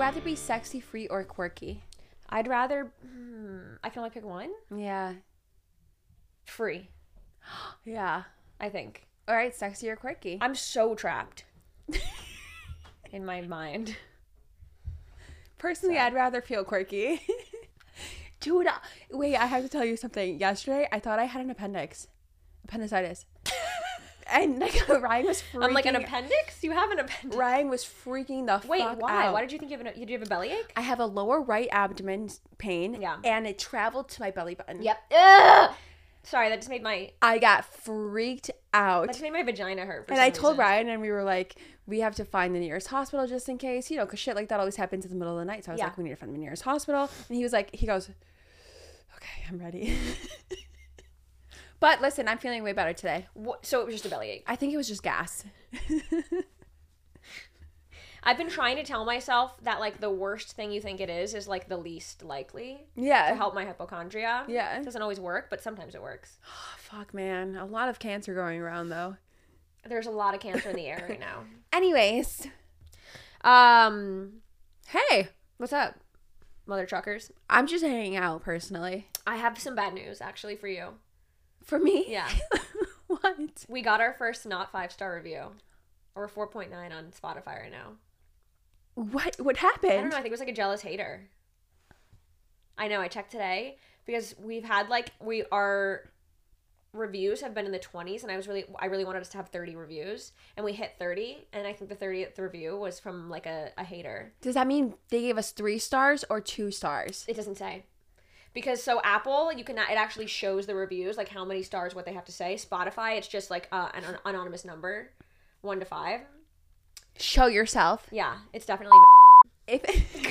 rather be sexy, free, or quirky? I'd rather... I can only pick one? Yeah. Free, Yeah. I think. All right, sexy or quirky? I'm so trapped in my mind. Personally, I'd rather feel quirky. Dude, wait, I have to tell you something. Yesterday, I thought I had an appendicitis. And like, Ryan was freaking... I'm like, an appendix? You have an appendix? Ryan was freaking the Wait, fuck why? out. Why did you think you have you have a bellyache? I have a lower right abdomen pain. Yeah. And it traveled to my belly button. Yep. Ugh! Sorry, that just made my... I got freaked out. That just made my vagina hurt for And some I told reason. Ryan, and we were like, we have to find the nearest hospital just in case, you know, because shit like that always happens in the middle of the night. So I was like, we need to find the nearest hospital. And he goes, okay, I'm ready. But listen, I'm feeling way better today. So it was just a bellyache. I think it was just gas. I've been trying to tell myself that, like, the worst thing you think it is like the least likely Yeah. to help my hypochondria. Yeah. It doesn't always work, but sometimes it works. Oh, fuck, man. A lot of cancer going around, though. There's a lot of cancer in the air right now. Anyways. Hey. What's up, mother truckers? I'm just hanging out, personally. I have some bad news, actually, for you. For me? Yeah. What? We got our first not 5-star review. Or 4.9 on Spotify right now. What happened? I don't know. I think it was like a jealous hater. I know. I checked today because we've had our reviews have been in the 20s, and I really wanted us to have 30 reviews, and we hit 30, and I think the 30th review was from like a hater. Does that mean they gave us 3 stars or 2 stars? It doesn't say. Because so Apple, it actually shows the reviews, like how many stars, what they have to say. Spotify, it's just like an anonymous number, 1 to 5. Show yourself. Yeah, it's definitely. If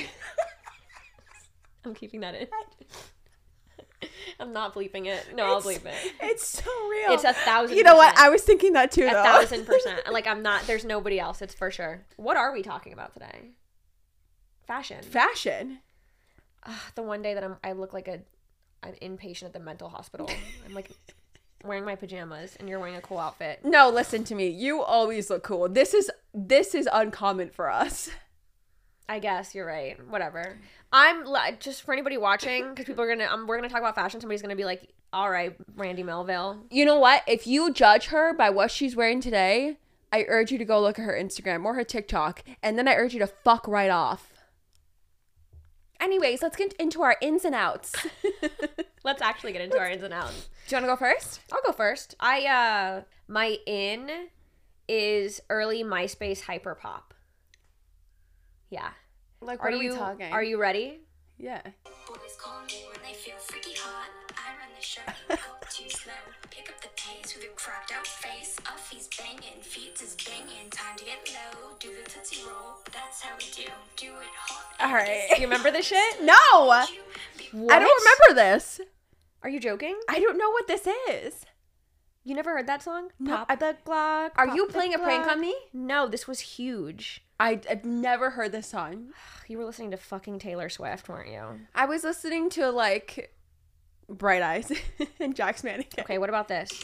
I'm keeping that in. I'm not bleeping it. No, I'll bleep it. It's so real. It's 1,000%. You know what? I was thinking that too, though. 1,000%. Like, I'm not. There's nobody else. It's for sure. What are we talking about today? Fashion. Fashion. The one day that I look like an inpatient at the mental hospital. I'm like wearing my pajamas, and you're wearing a cool outfit. No, listen to me. You always look cool. This is uncommon for us. I guess you're right. Whatever. I'm just for anybody watching, because people are we're gonna talk about fashion. Somebody's gonna be like, "All right, Randy Melville." You know what? If you judge her by what she's wearing today, I urge you to go look at her Instagram or her TikTok, and then I urge you to fuck right off. Anyways, let's get into our ins and outs. Let's actually get into our ins and outs. Do you want to go first? I'll go first. My in is early MySpace hyperpop. Yeah. Like, what are we talking? Are you ready? Yeah. Boys call me when they feel freaky hot. I run the show, you go too slow. Pick up the pace with a cracked out face. Uffies banging, feet is banging. Time to get low, do the tootsie roll. That's how we do it hot. All right. You remember this shit? No. What? I don't remember this. Are you joking? I don't know what this is. You never heard that song? No, Pop the Glock. Are pop you the playing a prank Glock. on me? No, this was huge. I've never heard this song. You were listening to fucking Taylor Swift, weren't you? I was listening to, like, Bright Eyes and Jack's Mannequin. Okay, what about this?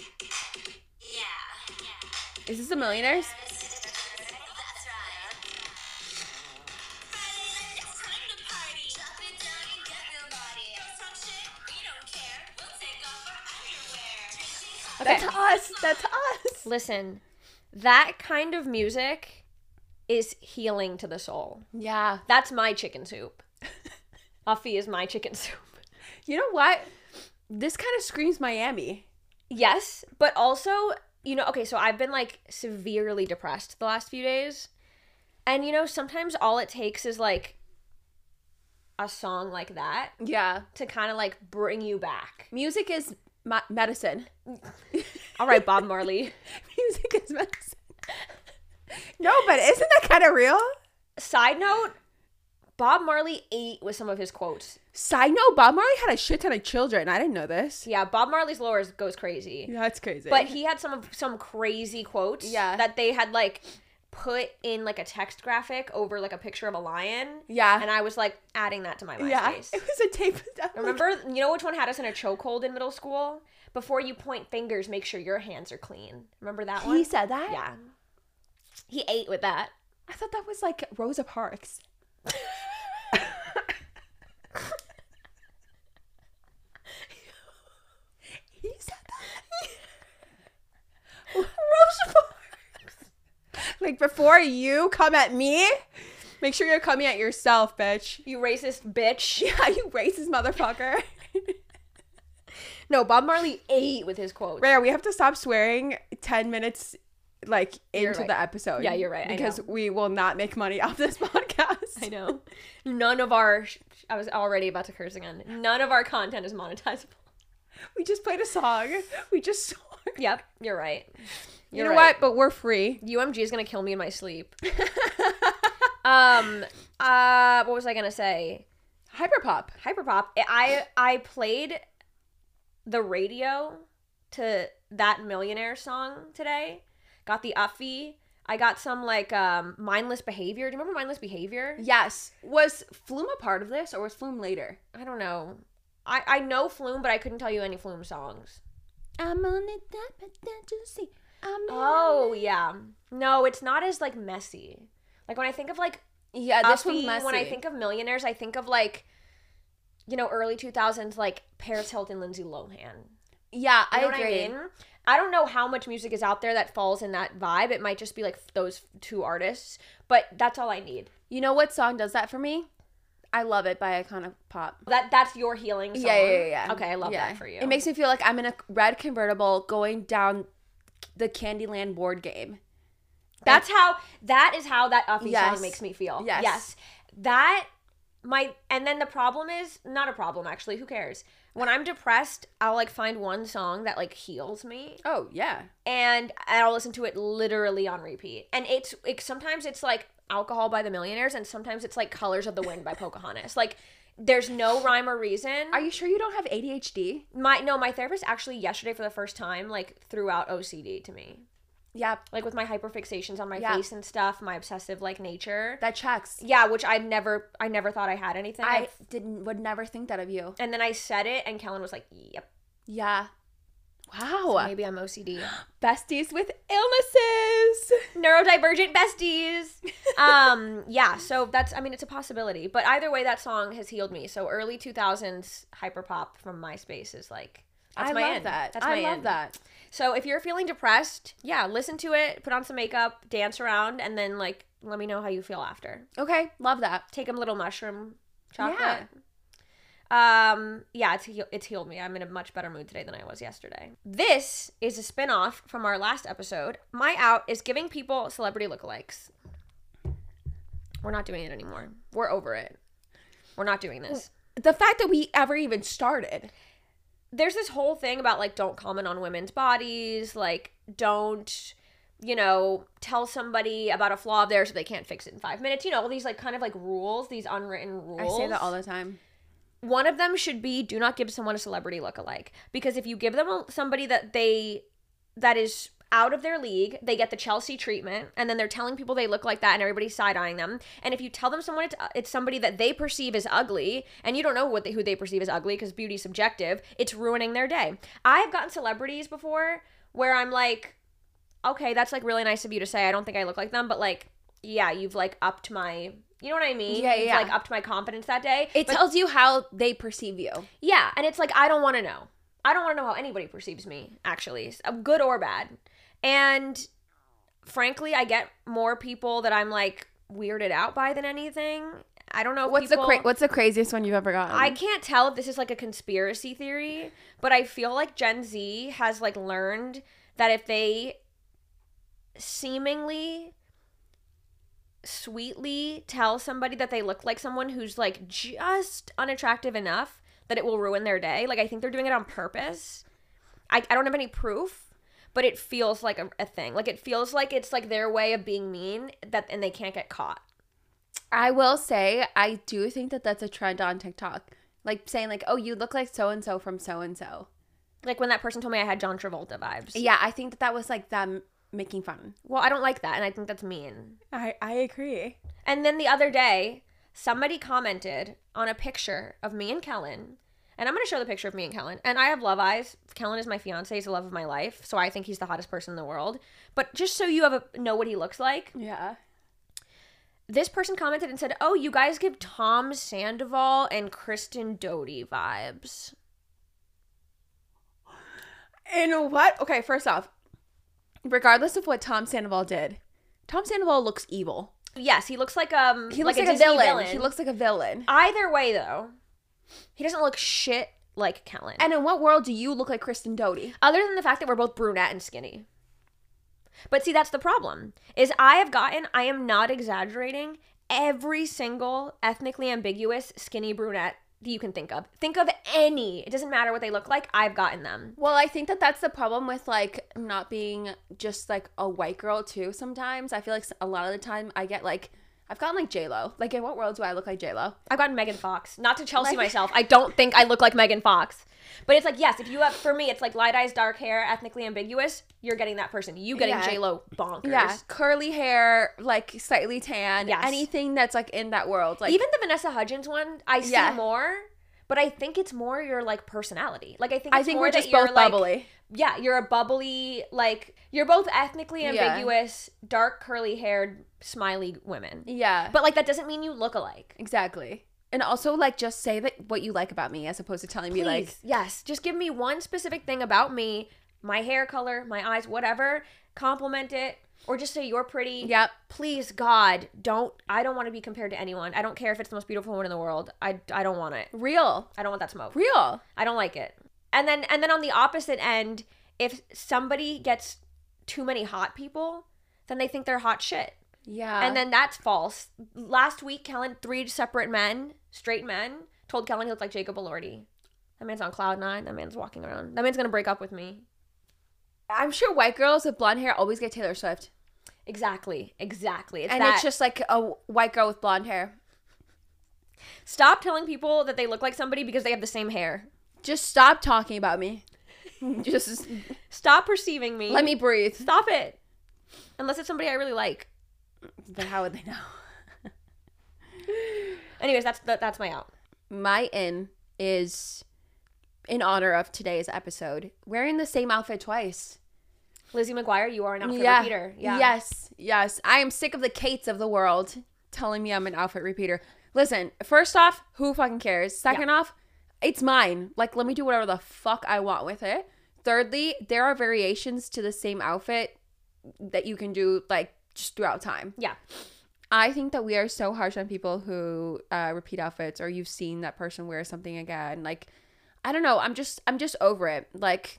Yeah. Is this the Millionaires? That's right. Friday, it's time to party. Drop it down and get real naughty. Some shit, we don't care. We'll take off our underwear. Okay. That's us. That's us. Listen, that kind of music is healing to the soul. Yeah. That's my chicken soup. Uffy is my chicken soup. You know what? This kind of screams Miami. Yes, but also, okay, so I've been like severely depressed the last few days. And sometimes all it takes is like a song like that Yeah. to kind of like bring you back. Music is medicine. All right, Bob Marley. Music is medicine. No, but isn't that kind of real? Side note, Bob Marley ate with some of his quotes. Side note, Bob Marley had a shit ton of children. I didn't know this. Yeah, Bob Marley's lore goes crazy. Yeah, that's crazy. But he had some crazy quotes that they had like put in like a text graphic over like a picture of a lion. Yeah. And I was like adding that to my MySpace. Yeah, it was a tape. Remember, which one had us in a chokehold in middle school? Before you point fingers, make sure your hands are clean. Remember that one? He said that? Yeah. He ate with that. I thought that was like Rosa Parks. Like, before you come at me, make sure you're coming at yourself, bitch. You racist bitch. Yeah, you racist motherfucker. No, Bob Marley ate with his quotes. Rare, we have to stop swearing 10 minutes, like, You're into right. the episode. Yeah, you're right. I Because know. we will not make money off this podcast. I know. None of our... I was already about to curse again. None of our content is monetizable. We just played a song. We just swore. Yep, you're right. You You're know right. what? But we're free. UMG is gonna kill me in my sleep. What was I gonna say? Hyperpop. Hyperpop. I played the radio to that Millionaire song today. Got the Uffy. I got some like Mindless Behavior. Do you remember Mindless Behavior? Yes. Was Flume a part of this or was Flume later? I don't know. I know Flume, but I couldn't tell you any Flume songs. I'm on it, to see. Oh yeah. No, it's not as like messy. Like when I think of like Yeah, this one's Uffy, messy. when I think of Millionaires, I think of like, you know, early 2000s like Paris Hilton, Lindsay Lohan. Yeah, You know I what agree. I mean? I don't know how much music is out there that falls in that vibe. It might just be like those two artists, but that's all I need. You know what song does that for me? I Love It by Iconic Pop. That's your healing song. Yeah. Okay, I love that for you. It makes me feel like I'm in a red convertible going down the Candyland board game. that is how that Uffy Yes. song makes me feel. Yes. And then the problem is not a problem actually. Who cares? When I'm depressed, I'll like find one song that like heals me. Oh, yeah. And I'll listen to it literally on repeat. And sometimes it's like Alcohol by the Millionaires, and sometimes it's like Colors of the Wind by Pocahontas. Like there's no rhyme or reason. Are you sure you don't have ADHD? My therapist actually yesterday for the first time like threw out OCD to me. Yeah, Like with my hyperfixations on my Yeah. face and stuff, my obsessive like nature. that checks. Yeah, which I never thought I had anything. I would never think that of you. And then I said it, and Kellen was like, "Yep, Yeah. Wow. maybe I'm OCD." Besties with illnesses. Neurodivergent besties. Yeah. So it's a possibility. But either way, that song has healed me. So early 2000s hyperpop from MySpace is like that's I my love end. that. That's I my love end. that. So if you're feeling depressed, yeah, listen to it, put on some makeup, dance around, and then like let me know how you feel after. Okay, love that. Take a little mushroom chocolate. Yeah. It's healed me. I'm in a much better mood today than I was yesterday. This is a spin-off from our last episode. My out is giving people celebrity lookalikes. We're not doing it anymore. We're over it. We're not doing this. The fact that we ever even started. There's this whole thing about like don't comment on women's bodies, like don't, you know, tell somebody about a flaw of theirs so they can't fix it in 5 minutes. You know, all these like kind of like rules, these unwritten rules. I say that all the time. One of them should be do not give someone a celebrity lookalike, because if you give them somebody that is out of their league, they get the Chelsea treatment, and then they're telling people they look like that and everybody's side-eyeing them. And if you tell them it's somebody that they perceive as ugly, and you don't know who they perceive as ugly because beauty's subjective, it's ruining their day. I've gotten celebrities before where I'm like, okay, that's like really nice of you to say. I don't think I look like them, but like, yeah, you've like upped my, you know what I mean? Yeah, You've yeah. like upped my confidence that day. It But- tells you how they perceive you. yeah, and it's like I don't want to know. I don't want to know how anybody perceives me, actually, good or bad. And frankly, I get more people that I'm like weirded out by than anything. I don't know. What's the craziest one you've ever gotten? I can't tell if this is like a conspiracy theory, but I feel like Gen Z has like learned that if they seemingly sweetly tell somebody that they look like someone who's like just unattractive enough, that it will ruin their day. Like I think they're doing it on purpose. I don't have any proof, but it feels like a thing. Like it feels like it's like their way of being mean and they can't get caught. I will say, I do think that that's a trend on TikTok. Like saying like, oh, you look like so-and-so from so-and-so. Like when that person told me I had John Travolta vibes. Yeah, I think that was like them making fun. Well, I don't like that, and I think that's mean. I agree. And then the other day, somebody commented on a picture of me and Kellen. And I'm going to show the picture of me and Kellen. And I have love eyes. Kellen is my fiance. He's the love of my life. So I think he's the hottest person in the world. But just so you know what he looks like, Yeah. this person commented and said, oh, you guys give Tom Sandoval and Kristen Doty vibes. And what? Okay, first off, regardless of what Tom Sandoval did, Tom Sandoval looks evil. Yes, he looks like He looks like a Disney villain. He looks like a villain. Either way, though, he doesn't look shit like Kellen. And in what world do you look like Kristen Doty? Other than the fact that we're both brunette and skinny. But see, that's the problem. Is I am not exaggerating, every single ethnically ambiguous skinny brunette that you can think of. Think of any. It doesn't matter what they look like. I've gotten them. Well, I think that that's the problem with, like, not being just, like, a white girl, too, sometimes. I feel like a lot of the time I get, like, I've gotten, like, J-Lo. Like, in what world do I look like J-Lo? I've gotten Megan Fox. Not to Chelsea Like- myself. I don't think I look like Megan Fox. But it's like, yes, if you have, for me, it's like light eyes, dark hair, ethnically ambiguous, you're getting that person. You getting Yeah. J-Lo bonkers. Yeah, curly hair, like, slightly tan. Yes. Anything that's, like, in that world. Like, Even the Vanessa Hudgens one, I see Yeah. more, but I think it's more your, like, personality. Like, I think it's more we're that just you're, both like, bubbly. yeah, you're a bubbly, like, you're both ethnically Yeah. ambiguous, dark, curly-haired, smiley women. Yeah. But, like, that doesn't mean you look alike. Exactly. And also, like, just say that what you like about me as opposed to telling me, like, Please, yes, just give me one specific thing about me, my hair color, my eyes, whatever, compliment it, or just say you're pretty. yep. Please, God, I don't want to be compared to anyone. I don't care if it's the most beautiful woman in the world. I don't want it. Real. I don't want that smoke. Real. I don't like it. And then on the opposite end, if somebody gets too many hot people, then they think they're hot shit. Yeah. And then that's false. Last week, Kellen, 3 separate men, straight men, told Kellen he looked like Jacob Elordi. That man's on cloud 9. That man's walking around. That man's going to break up with me. I'm sure white girls with blonde hair always get Taylor Swift. Exactly. It's And that. it's just like a white girl with blonde hair. Stop telling people that they look like somebody because they have the same hair. Just stop talking about me. Just Stop perceiving me. let me breathe. Stop it. Unless it's somebody I really like. Then how would they know? Anyways, that's my out. My in is in honor of today's episode, wearing the same outfit twice. Lizzie McGuire, you are an outfit Yeah. repeater. Yeah. Yes. I am sick of the Kates of the world telling me I'm an outfit repeater. Listen, first off, who fucking cares? Second off, it's mine. Like, let me do whatever the fuck I want with it. Thirdly, there are variations to the same outfit that you can do, like, just throughout time. Yeah. I think that we are so harsh on people who repeat outfits, or you've seen that person wear something again. Like, I don't know. I'm just over it. Like,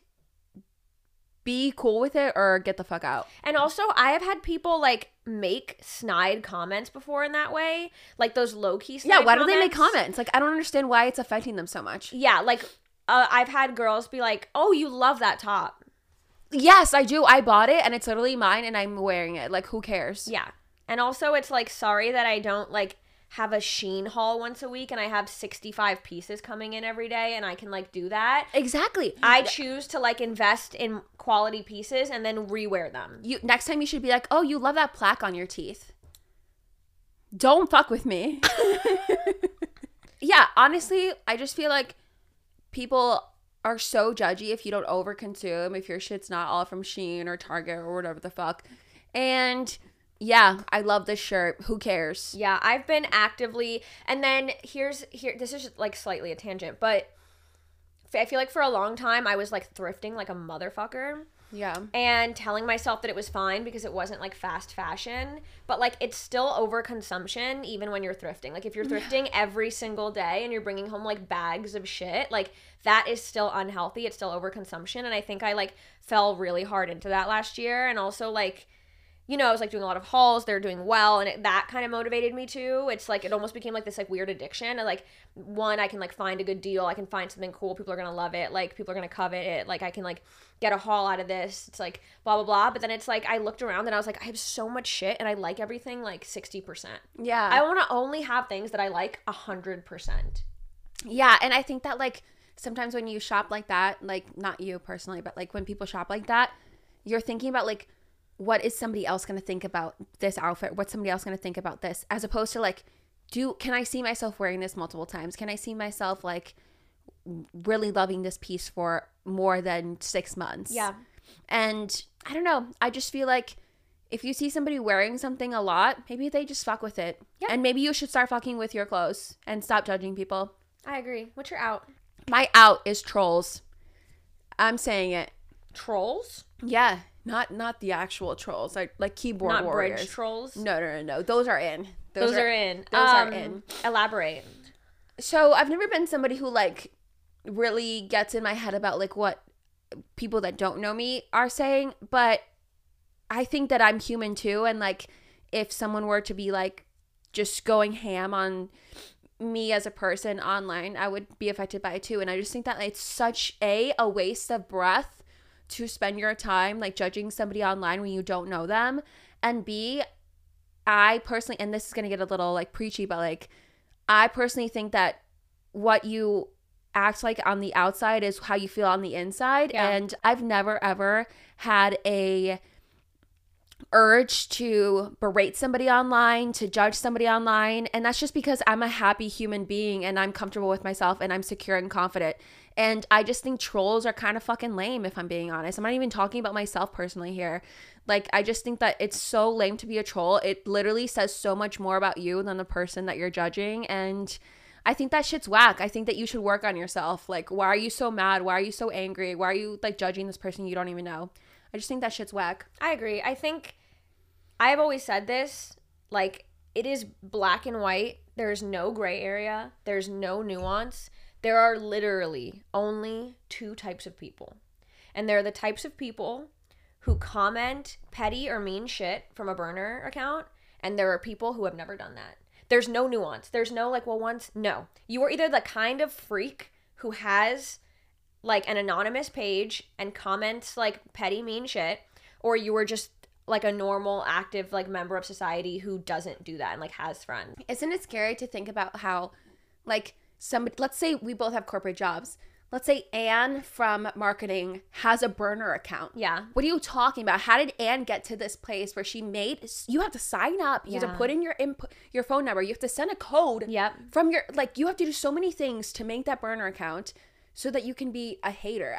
be cool with it or get the fuck out. And also, I have had people, like, make snide comments before in that way. Like, those low-key snide Yeah, why comments. do they make comments? Like, I don't understand why it's affecting them so much. Yeah, like, I've had girls be like, oh, you love that top. Yes, I do. I bought it, and it's literally mine, and I'm wearing it. Like, who cares? Yeah. And also, it's like, sorry that I don't, like, have a Shein haul once a week and I have 65 pieces coming in every day and I can, like, do that. Exactly. I choose to, like, invest in quality pieces and then rewear them. Next time you should be like, oh, you love that plaque on your teeth. Don't fuck with me. Yeah, honestly, I just feel like people are so judgy if you don't overconsume, if your shit's not all from Shein or Target or whatever the fuck. And yeah, I love this shirt. Who cares? Yeah, I've been actively, and then here, this is just, like, slightly a tangent, but I feel like for a long time I was, like, thrifting like a motherfucker. Yeah. And telling myself that it was fine because it wasn't, like, fast fashion. But, like, it's still overconsumption even when you're thrifting. Like, if you're thrifting every single day and you're bringing home, like, bags of shit, like, that is still unhealthy. It's still overconsumption. And I think I, like, fell really hard into that last year. And also, like, you know, I was, like, doing a lot of hauls. They're doing well. And that kind of motivated me, too. It's, like, it almost became, like, this, like, weird addiction. And, like, one, I can, like, find a good deal. I can find something cool. People are going to love it. Like, people are going to covet it. Like, I can, like, get a haul out of this. It's, like, blah, blah, blah. But then it's, like, I looked around and I was, like, I have so much shit. And I like everything, like, 60%. Yeah. I want to only have things that I like 100%. Yeah, and I think that, like, sometimes when you shop like that, like, not you personally, but, like, when people shop like that, you're thinking about, like, what is somebody else going to think about this outfit? What's somebody else going to think about this? As opposed to, like, can I see myself wearing this multiple times? Can I see myself, like, really loving this piece for more than 6 months? Yeah. And I don't know. I just feel like if you see somebody wearing something a lot, maybe they just fuck with it. Yeah. And maybe you should start fucking with your clothes and stop judging people. I agree. What's your out? My out is Trolls. I'm saying it. Trolls? Yeah. Not the actual trolls, like keyboard Not warriors. bridge trolls. No. Those are in. Those are in. Those are in. Elaborate. So I've never been somebody who like really gets in my head about like what people that don't know me are saying, but I think that I'm human too, and like if someone were to be like just going ham on me as a person online, I would be affected by it too. And I just think that it's such a waste of breath to spend your time like judging somebody online when you don't know them. And B, I personally, and this is gonna get a little like preachy, but like I personally think that what you act like on the outside is how you feel on the inside. Yeah. And I've never ever had a urge to berate somebody online, to judge somebody online, and that's just because I'm a happy human being and I'm comfortable with myself and I'm secure and confident. And I just think trolls are kind of fucking lame, if I'm being honest. I'm not even talking about myself personally here. Like, I just think that it's so lame to be a troll. It literally says so much more about you than the person that you're judging, and I think that shit's whack. I think that you should work on yourself. Like, why are you so mad? Why are you so angry? Why are you like judging this person you don't even know? I just think that shit's whack. I agree. I think I've always said this, like, it is black and white. There's no gray area. There's no nuance. There are literally only two types of people. And they're the types of people who comment petty or mean shit from a burner account, and there are people who have never done that. There's no nuance. There's no like, well, once, no. You are either the kind of freak who has like an anonymous page and comments like petty mean shit, or you were just like a normal active like member of society who doesn't do that and like has friends. Isn't it scary to think about how like somebody, let's say we both have corporate jobs. Let's say Anne from marketing has a burner account. Yeah. What are you talking about? How did Anne get to this place where she made, you have to sign up. You have to put in your input, your phone number. You have to send a code from your, like, you have to do so many things to make that burner account so that you can be a hater.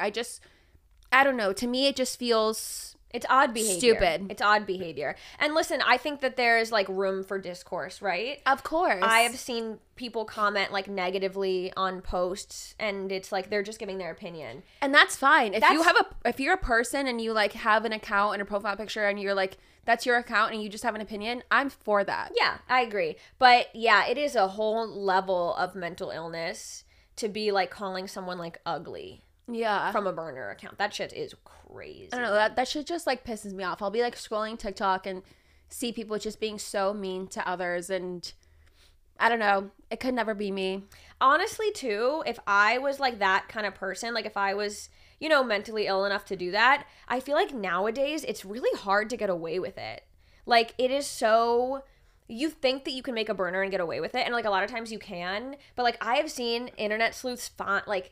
I don't know. To me, it just feels... It's odd behavior. Stupid. It's odd behavior. And listen, I think that there's like room for discourse, right? Of course. I have seen people comment like negatively on posts, and it's like they're just giving their opinion. And that's fine. If you're a person and you like have an account and a profile picture and you're like, that's your account and you just have an opinion, I'm for that. Yeah, I agree. But yeah, it is a whole level of mental illness to be like calling someone like ugly. Yeah. From a burner account. That shit is crazy. I don't know. That shit just like pisses me off. I'll be like scrolling TikTok and see people just being so mean to others, and I don't know. It could never be me. Honestly, too, if I was like that kind of person, like if I was, you know, mentally ill enough to do that, I feel like nowadays it's really hard to get away with it. Like, it is so... You think that you can make a burner and get away with it, and like a lot of times you can, but like I have seen internet sleuths like...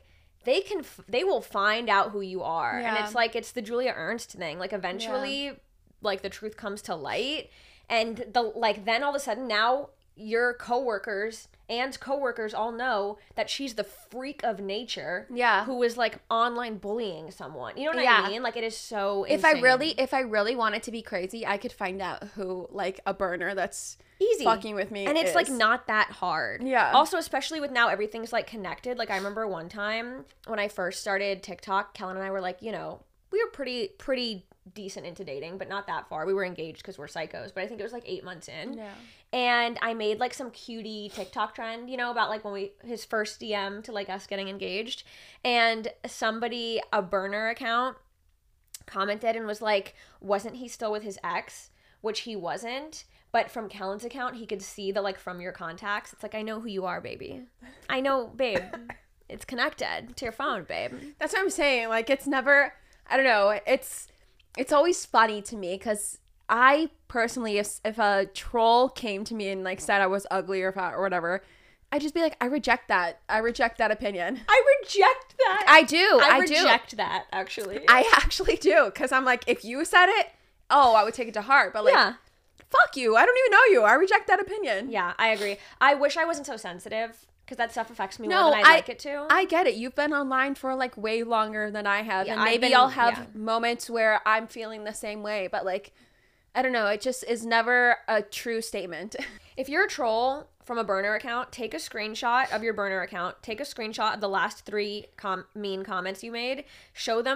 They will find out who you are. Yeah. And it's like, it's the Julia Ernst thing. Like, eventually, like, the truth comes to light. And, then all of a sudden, now your coworkers and coworkers all know that she's the freak of nature. Yeah. Who is, like, online bullying someone. You know what I mean? Like, it is so insane. If I really wanted to be crazy, I could find out who, like, a burner that's... easy fucking with me, and it's like not that hard. Yeah. Also, especially with now everything's like connected. Like, I remember one time when I first started TikTok, Kellen and I were like, you know, we were pretty decent into dating, but not that far. We were engaged because we're psychos, but I think it was like 8 months in. Yeah. And I made like some cutie TikTok trend, you know, about like when his first DM to like us getting engaged, and somebody, a burner account, commented and was like, wasn't he still with his ex? Which he wasn't. But from Kellen's account, he could see the, like, from your contacts. It's like, I know who you are, baby. I know, babe. It's connected to your phone, babe. That's what I'm saying. Like, it's never, I don't know. It's always funny to me because I personally, if a troll came to me and, like, said I was ugly or fat or whatever, I'd just be like, I reject that. I reject that opinion. I reject that. I do. I reject that, actually. I actually do. Because I'm like, if you said it, I would take it to heart. But, like... Yeah. Fuck you. I don't even know you. I reject that opinion. Yeah, I agree. I wish I wasn't so sensitive because that stuff affects me more than I like it to. I get it. You've been online for like way longer than I have. Yeah, and maybe I'll have moments where I'm feeling the same way. But like, I don't know. It just is never a true statement. If you're a troll from a burner account, take a screenshot of your burner account. Take a screenshot of the last 3 mean comments you made. Show them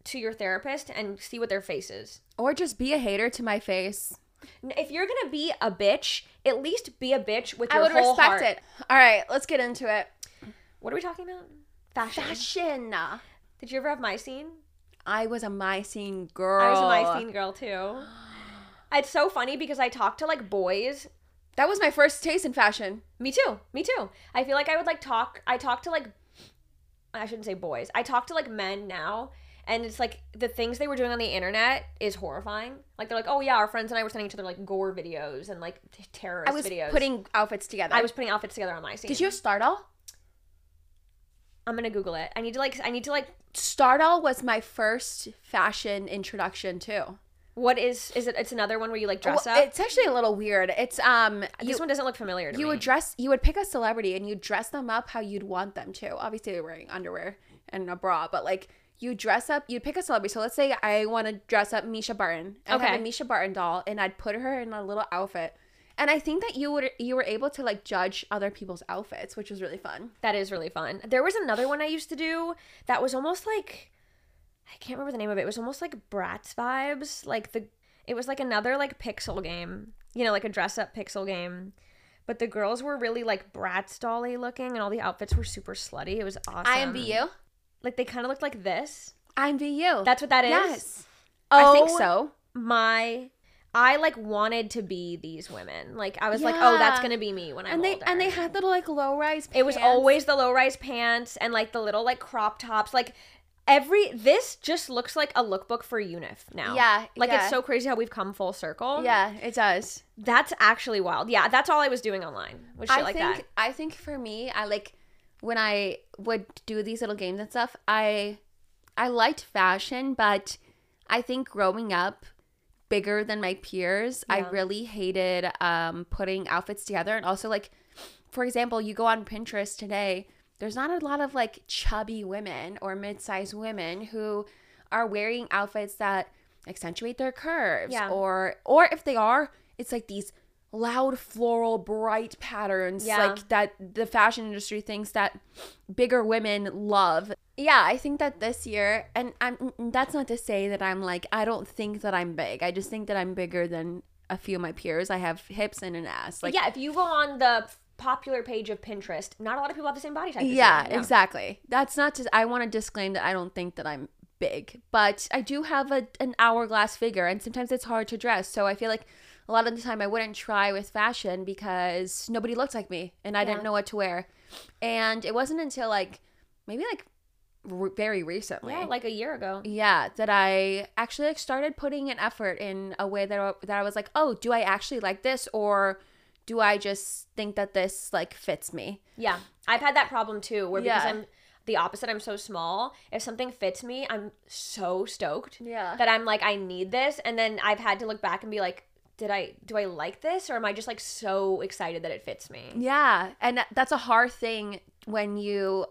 to your therapist and see what their face is. Or just be a hater to my face. If you're gonna be a bitch, at least be a bitch with I your would whole respect heart. it. All right, let's get into it. What are we talking about? Fashion. Fashion. Did you ever have my scene? I was a Mycene girl. I was a my scene girl too. It's so funny because I talk to like boys. That was my first taste in fashion. Me too. I feel like I would like I talk to like, I shouldn't say boys. I talk to like men now, and it's like the things they were doing on the internet is horrifying. Like they're like, oh yeah, our friends and I were sending each other like gore videos and like terrorist videos. I was putting outfits together. I was putting outfits together on my scene. Did you have Stardoll? I'm gonna Google it. I need to like. Stardoll was my first fashion introduction too. What is it? It's another one where you like dress Well, up. it's actually a little weird. It's This one doesn't look familiar to me. you would pick a celebrity and you dress them up how you'd want them to. Obviously they're wearing underwear and a bra, but like you dress up, you'd pick a celebrity. So let's say I want to dress up Misha Barton. I have a Misha Barton doll and I'd put her in a little outfit. And I think that you were able to like judge other people's outfits, which was really fun. That is really fun. There was another one I used to do that was almost like, I can't remember the name of it. It was almost like Bratz vibes. It was like another like pixel game, you know, like a dress up pixel game. But the girls were really like Bratz dolly looking and all the outfits were super slutty. It was awesome. IMVU? Like they kind of looked like this. IMVU. That's what that is? Yes. Oh, I think so. I like wanted to be these women. Like I was like, oh, that's gonna be me when I'm older. And they had little like low rise pants. It was always the low rise pants and like the little like crop tops. Like this just looks like a lookbook for UNIF now. Yeah. Like yeah. it's so crazy how we've come full circle. Yeah, it does. That's actually wild. Yeah, that's all I was doing online. Was shit like that. I think for me, I like when I would do these little games and stuff, I liked fashion, but I think growing up bigger than my peers, I really hated putting outfits together. And also like, for example, you go on Pinterest today, there's not a lot of like chubby women or mid-sized women who are wearing outfits that accentuate their curves. Yeah. Or if they are, it's like these loud floral bright patterns like that the fashion industry thinks that bigger women love. Yeah, I think that this year, and that's not to say that I'm like, I don't think that I'm big. I just think that I'm bigger than a few of my peers. I have hips and an ass. Like, yeah, if you go on the popular page of Pinterest, not a lot of people have the same body type as you. Yeah, exactly. That's not to, I want to disclaim that I don't think that I'm big, but I do have an hourglass figure, and sometimes it's hard to dress. So I feel like a lot of the time I wouldn't try with fashion because nobody looked like me and I didn't know what to wear. And it wasn't until like maybe like very recently, Yeah, like a year ago. yeah, that I actually like started putting an effort in a way that I was like, oh, do I actually like this, or do I just think that this like fits me? Yeah, I've had that problem too, where because Yeah. I'm the opposite, I'm so small, if something fits me, I'm so stoked Yeah. that I'm like, I need this, and then I've had to look back and be like, do I like this, or am I just like so excited that it fits me? Yeah, and that's a hard thing when you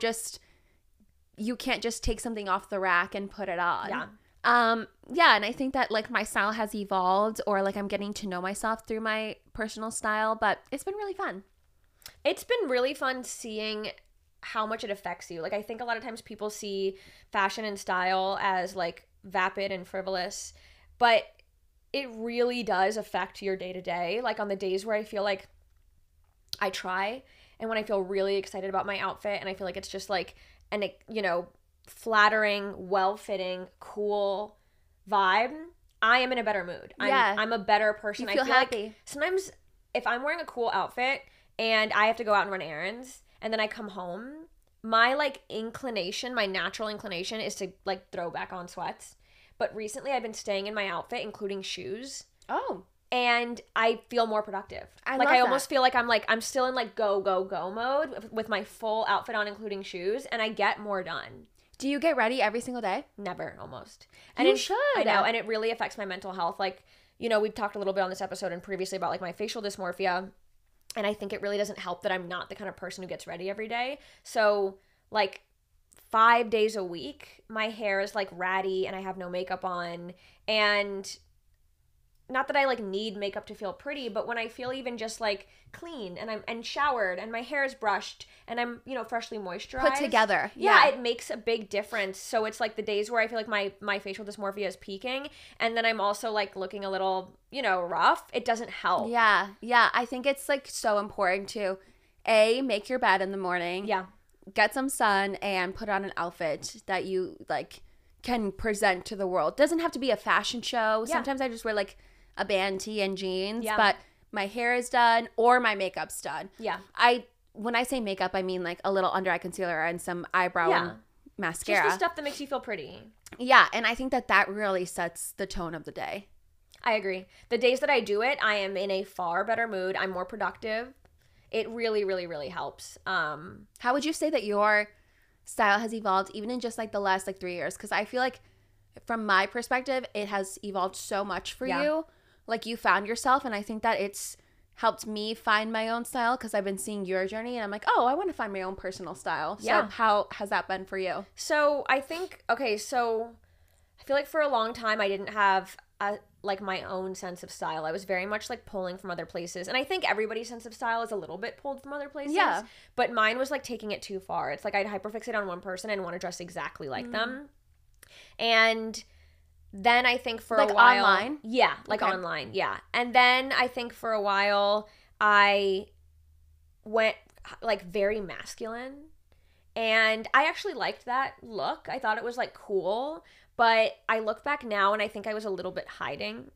can't just take something off the rack and put it on. Yeah. And I think that like my style has evolved, or like I'm getting to know myself through my personal style, but it's been really fun. It's been really fun seeing how much it affects you. Like, I think a lot of times people see fashion and style as like vapid and frivolous, but it really does affect your day to day. Like on the days where I feel like I try, and when I feel really excited about my outfit and I feel like it's just like an, you know, flattering, well-fitting, cool vibe, I am in a better mood. I'm a better person. You feel I feel happy. like sometimes if I'm wearing a cool outfit and I have to go out and run errands and then I come home, my like inclination, my natural inclination is to like throw back on sweats. But recently I've been staying in my outfit, including shoes. Oh. And I feel more productive. I like love I almost that. feel like I'm still in like go mode with my full outfit on, including shoes, and I get more done. Do you get ready every single day? Never, almost. You I should. know, and it really affects my mental health. Like, you know, we've talked a little bit on this episode and previously about like my facial dysmorphia, and I think it really doesn't help that I'm not the kind of person who gets ready every day. So, like 5 days a week, my hair is like ratty and I have no makeup on, and not that I like need makeup to feel pretty, but when I feel even just like clean and showered and my hair is brushed and I'm, you know, freshly moisturized. Put together. Yeah, it makes a big difference. So it's like the days where I feel like my facial dysmorphia is peaking and then I'm also like looking a little, you know, rough. It doesn't help. Yeah. Yeah. I think it's like so important to make your bed in the morning. Yeah. Get some sun and put on an outfit that you like can present to the world. Doesn't have to be a fashion show. Yeah. Sometimes I just wear like a band tee and jeans, Yeah. but my hair is done or my makeup's done. Yeah. When I say makeup, I mean like a little under eye concealer and some eyebrow and mascara. Just the stuff that makes you feel pretty. Yeah, and I think that really sets the tone of the day. I agree. The days that I do it, I am in a far better mood. I'm more productive. It really, really, really helps. How would you say that your style has evolved even in just like the last like 3 years? Because I feel like from my perspective, it has evolved so much for you. Like you found yourself, and I think that it's helped me find my own style because I've been seeing your journey and I'm like, oh, I want to find my own personal style. So how has that been for you? So I think, okay, so I feel like for a long time I didn't have like my own sense of style. I was very much like pulling from other places. And I think everybody's sense of style is a little bit pulled from other places. Yeah. But mine was like taking it too far. It's like I'd hyperfixate on one person and want to dress exactly like them. And then I think for like a while. Online? Yeah, like Okay. online. Yeah. And then I think for a while I went like very masculine. And I actually liked that look. I thought it was like cool. But I look back now and I think I was a little bit hiding.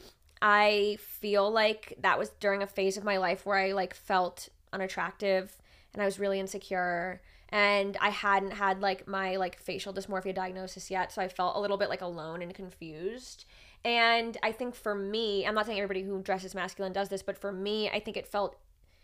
I feel like that was during a phase of my life where I like felt unattractive and I was really insecure and I hadn't had like my like facial dysmorphia diagnosis yet, so I felt a little bit like alone and confused. And I think for me, I'm not saying everybody who dresses masculine does this, but for me, I think it felt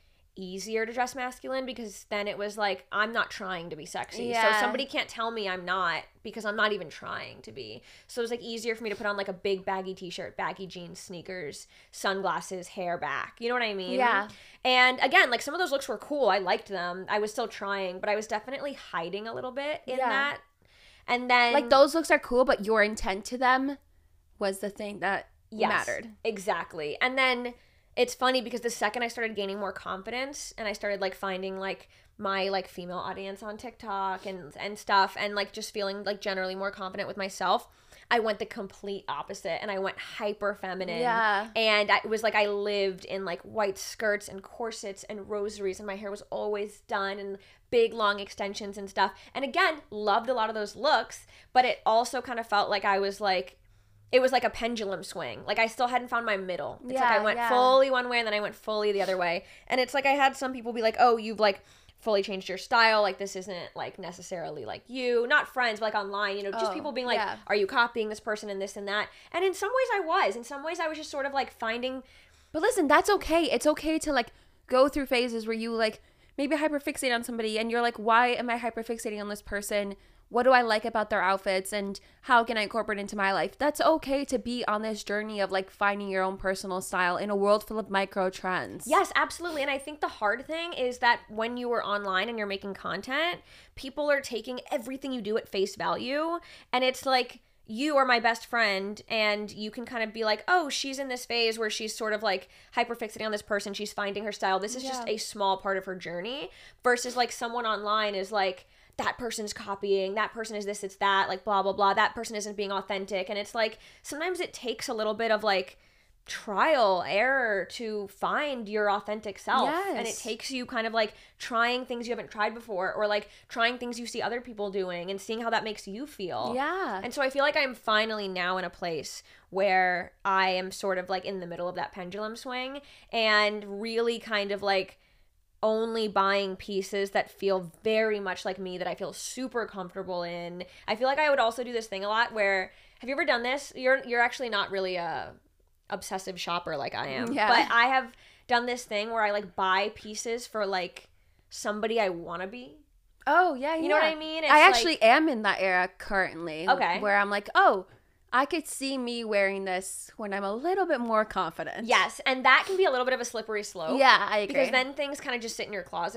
easier to dress masculine because then it was like I'm not trying to be sexy. Yeah. So somebody can't tell me I'm not because I'm not even trying to be. So it was like easier for me to put on like a big baggy t-shirt, baggy jeans, sneakers, sunglasses, hair back. You know what I mean? Yeah. And again, like some of those looks were cool. I liked them. I was still trying, but I was definitely hiding a little bit in that. And then Like those looks are cool, but your intent to them was the thing that mattered. Exactly. And then it's funny because the second I started gaining more confidence and I started like finding like my like female audience on TikTok and stuff and like just feeling like generally more confident with myself, I went the complete opposite and I went hyper feminine. Yeah. And it was like I lived in like white skirts and corsets and rosaries and my hair was always done and big long extensions and stuff. And again, loved a lot of those looks, but it also kind of felt like I was like, it was like a pendulum swing. Like I still hadn't found my middle. It's like I went fully one way and then I went fully the other way. And it's like I had some people be like, oh, you've like fully changed your style. Like this isn't like necessarily like you. Not friends, but like online, you know, just people being like, are you copying this person and this and that? And in some ways I was. In some ways I was just sort of like finding. But listen, that's okay. It's okay to like go through phases where you like maybe hyperfixate on somebody and you're like, why am I hyperfixating on this person? What do I like about their outfits and how can I incorporate it into my life? That's okay to be on this journey of like finding your own personal style in a world full of micro trends. Yes, absolutely. And I think the hard thing is that when you are online and you're making content, people are taking everything you do at face value. And it's like, you are my best friend and you can kind of be like, oh, she's in this phase where she's sort of like hyperfixating on this person. She's finding her style. This is just a small part of her journey versus like someone online is like, that person's copying, that person is this, it's that, like blah, blah, blah. That person isn't being authentic. And it's like, sometimes it takes a little bit of like trial, error to find your authentic self. Yes. And it takes you kind of like trying things you haven't tried before or like trying things you see other people doing and seeing how that makes you feel. Yeah. And so I feel like I'm finally now in a place where I am sort of like in the middle of that pendulum swing and really kind of like only buying pieces that feel very much like me, that I feel super comfortable in. I feel like I would also do this thing a lot where, have you ever done this? You're actually not really a obsessive shopper like I am. Yeah. But I have done this thing where I like buy pieces for like somebody I want to be. Oh, yeah, You know what I mean? It's I like- actually am in that era currently. Okay. Where I'm like, oh, I could see me wearing this when I'm a little bit more confident. Yes, and that can be a little bit of a slippery slope. Yeah, I agree. Because then things kind of just sit in your closet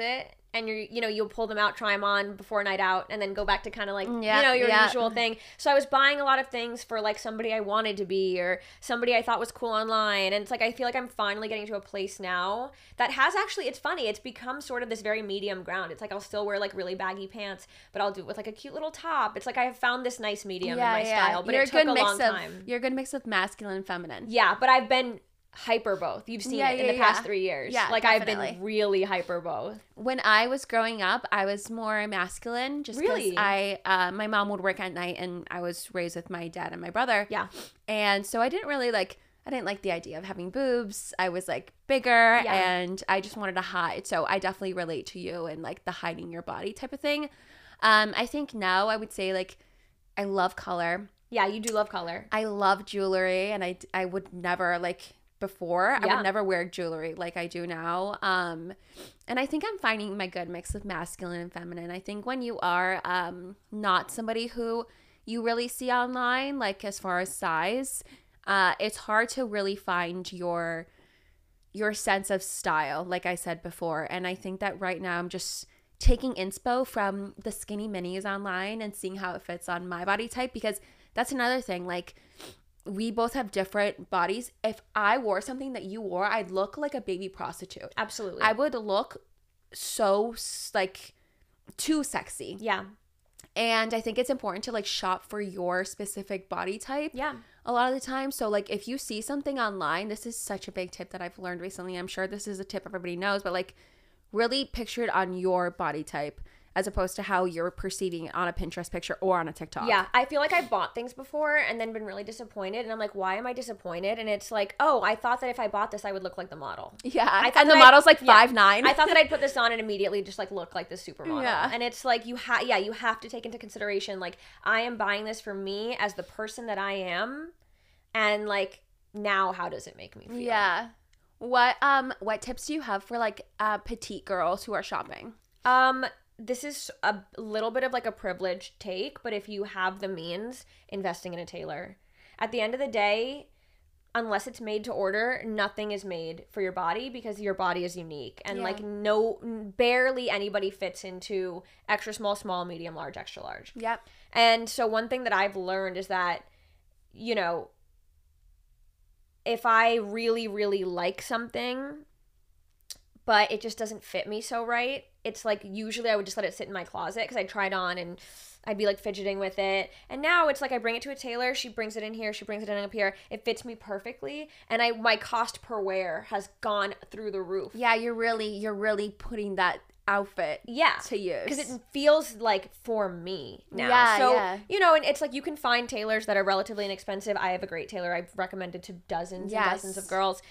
and you'll pull them out, try them on before a night out, and then go back to kind of like, Yeah, your yeah. usual thing. So I was buying a lot of things for like somebody I wanted to be or somebody I thought was cool online. And it's like, I feel like I'm finally getting to a place now that has actually, it's funny, it's become sort of this very medium ground. It's like, I'll still wear like really baggy pants, but I'll do it with like a cute little top. It's like, I have found this nice medium in my style, but it took a long time. You're a good mix of masculine and feminine. Yeah, but I've been hyper both. You've seen it in the past 3 years. Yeah, like definitely. I've been really hyper both. When I was growing up, I was more masculine just because Really? my mom would work at night and I was raised with my dad and my brother. Yeah. And so I didn't like the idea of having boobs. I was like bigger and I just wanted to hide. So I definitely relate to you and like the hiding your body type of thing. I think now I would say like I love color. Yeah, you do love color. I love jewelry and I would never like before. I would never wear jewelry like I do now. And I think I'm finding my good mix of masculine and feminine. I think when you are not somebody who you really see online, like as far as size, it's hard to really find your sense of style, like I said before. And I think that right now I'm just taking inspo from the skinny minis online and seeing how it fits on my body type, because that's another thing. Like, we both have different bodies. If I wore something that you wore, I'd look like a baby prostitute. Absolutely. I would look so like too sexy. Yeah. And I think it's important to like shop for your specific body type. Yeah. A lot of the time. So like if you see something online, this is such a big tip that I've learned recently. I'm sure this is a tip everybody knows, but like really picture it on your body type as opposed to how you're perceiving it on a Pinterest picture or on a TikTok. Yeah, I feel like I bought things before and then been really disappointed. And I'm like, why am I disappointed? And it's like, oh, I thought that if I bought this, I would look like the model. Yeah, and the model's like 5'9". I thought that I'd put this on and immediately just like look like the supermodel. Yeah. And it's like, you have to take into consideration, like, I am buying this for me as the person that I am. And like, now how does it make me feel? Yeah. What tips do you have for like petite girls who are shopping? This is a little bit of like a privileged take, but if you have the means, investing in a tailor. At the end of the day, unless it's made to order, nothing is made for your body because your body is unique. And like barely anybody fits into extra small, medium, large, extra large. Yep. And so one thing that I've learned is that, you know, if I really, really like something, but it just doesn't fit me so right, it's like usually I would just let it sit in my closet because I'd try it on and I'd be like fidgeting with it. And now it's like I bring it to a tailor, she brings it in here, she brings it in up here. It fits me perfectly, and my cost per wear has gone through the roof. Yeah, you're really putting that outfit to use. Because it feels like for me now. Yeah, so, yeah. you know, and it's like you can find tailors that are relatively inexpensive. I have a great tailor I've recommended to dozens and dozens of girls.